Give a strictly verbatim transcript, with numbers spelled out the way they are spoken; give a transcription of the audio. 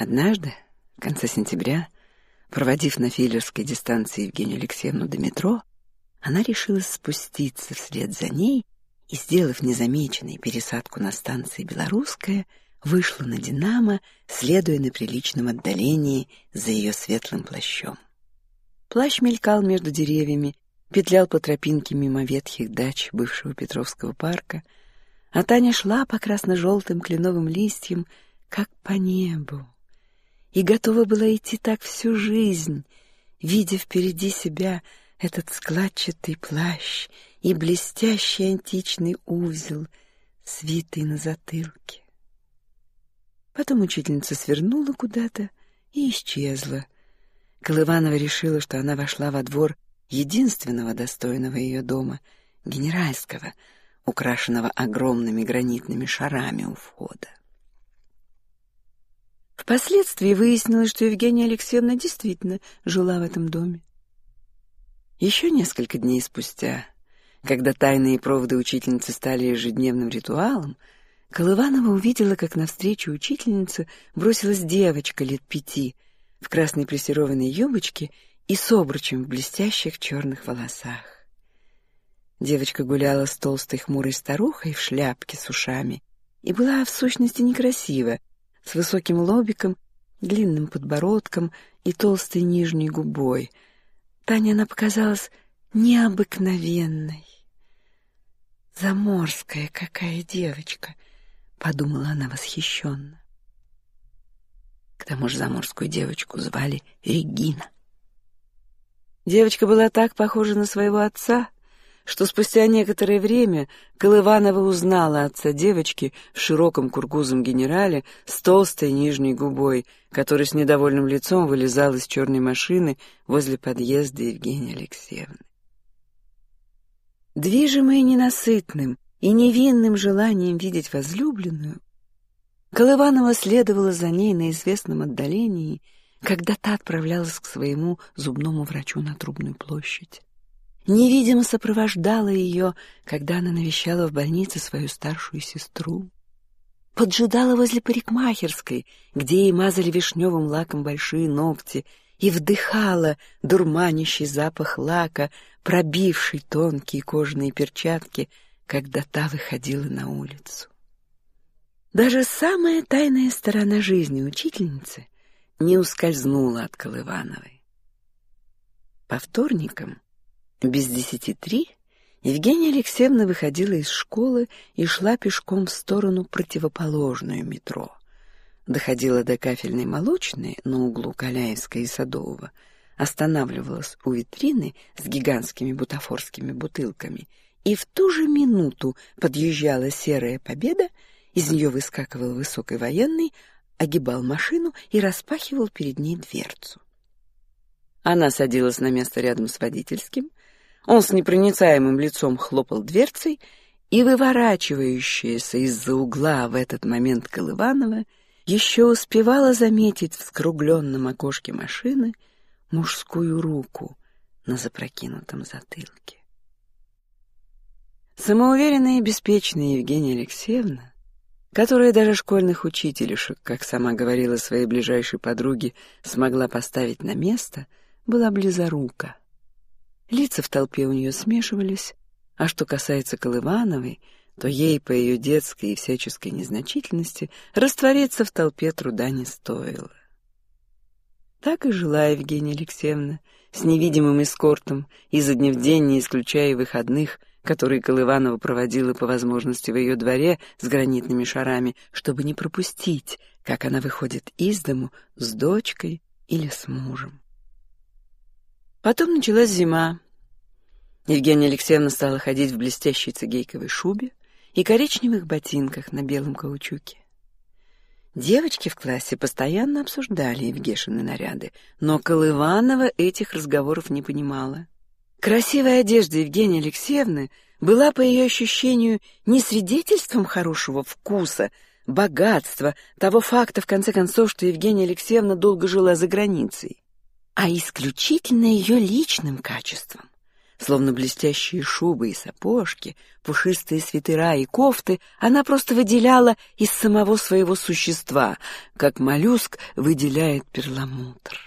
Однажды, в конце сентября, проводив на филлерской дистанции Евгению Алексеевну до метро, она решилась спуститься вслед за ней и, сделав незамеченной пересадку на станции «Белорусская», вышла на «Динамо», следуя на приличном отдалении за ее светлым плащом. Плащ мелькал между деревьями, петлял по тропинке мимо ветхих дач бывшего Петровского парка, а Таня шла по красно-желтым кленовым листьям, как по небу, и готова была идти так всю жизнь, видя впереди себя этот складчатый плащ и блестящий античный узел, свитый на затылке. Потом учительница свернула куда-то и исчезла. Колыванова решила, что она вошла во двор единственного достойного ее дома, генеральского, украшенного огромными гранитными шарами у входа. Впоследствии выяснилось, что Евгения Алексеевна действительно жила в этом доме. Еще несколько дней спустя, когда тайные проводы учительницы стали ежедневным ритуалом, Колыванова увидела, как навстречу учительнице бросилась девочка лет пяти в красной плессированной юбочке и с обручем в блестящих черных волосах. Девочка гуляла с толстой хмурой старухой в шляпке с ушами и была в сущности некрасива, с высоким лобиком, длинным подбородком и толстой нижней губой. Тане она показалась необыкновенной. «Заморская какая девочка!» — подумала она восхищенно. К тому же заморскую девочку звали Регина. Девочка была так похожа на своего отца, что спустя некоторое время Колыванова узнала отца девочки в широком кургузом генерале с толстой нижней губой, который с недовольным лицом вылезал из черной машины возле подъезда Евгении Алексеевны. Движимая ненасытным и невинным желанием видеть возлюбленную, Колыванова следовала за ней на известном отдалении, когда та отправлялась к своему зубному врачу на Трубную площадь. Невидимо сопровождала ее, когда она навещала в больнице свою старшую сестру. Поджидала возле парикмахерской, где ей мазали вишневым лаком большие ногти, и вдыхала дурманящий запах лака, пробивший тонкие кожаные перчатки, когда та выходила на улицу. Даже самая тайная сторона жизни учительницы не ускользнула от Колывановой. По вторникам без десяти три Евгения Алексеевна выходила из школы и шла пешком в сторону противоположную метро. Доходила до Кафельной молочной на углу Каляевской и Садового, останавливалась у витрины с гигантскими бутафорскими бутылками, и в ту же минуту подъезжала серая «Победа», из нее выскакивал высокий военный, огибал машину и распахивал перед ней дверцу. Она садилась на место рядом с водительским, он с непроницаемым лицом хлопал дверцей, и выворачивающаяся из-за угла в этот момент Колыванова еще успевала заметить в скругленном окошке машины мужскую руку на запрокинутом затылке. Самоуверенная и беспечная Евгения Алексеевна, которая даже школьных учителишек, как сама говорила своей ближайшей подруге, смогла поставить на место, была близорука. Лица в толпе у нее смешивались, а что касается Колывановой, то ей по ее детской и всяческой незначительности раствориться в толпе труда не стоило. Так и жила Евгения Алексеевна с невидимым эскортом, изо дня в день, не исключая выходных, которые Колыванова проводила по возможности в ее дворе с гранитными шарами, чтобы не пропустить, как она выходит из дому с дочкой или с мужем. Потом началась зима. Евгения Алексеевна стала ходить в блестящей цигейковой шубе и коричневых ботинках на белом каучуке. Девочки в классе постоянно обсуждали Евгешины наряды, но Колыванова этих разговоров не понимала. Красивая одежда Евгении Алексеевны была, по ее ощущению, не свидетельством хорошего вкуса, богатства, того факта, в конце концов, что Евгения Алексеевна долго жила за границей, а исключительно ее личным качеством, Словно блестящие шубы и сапожки, пушистые свитера и кофты, она просто выделяла из самого своего существа, как моллюск выделяет перламутр.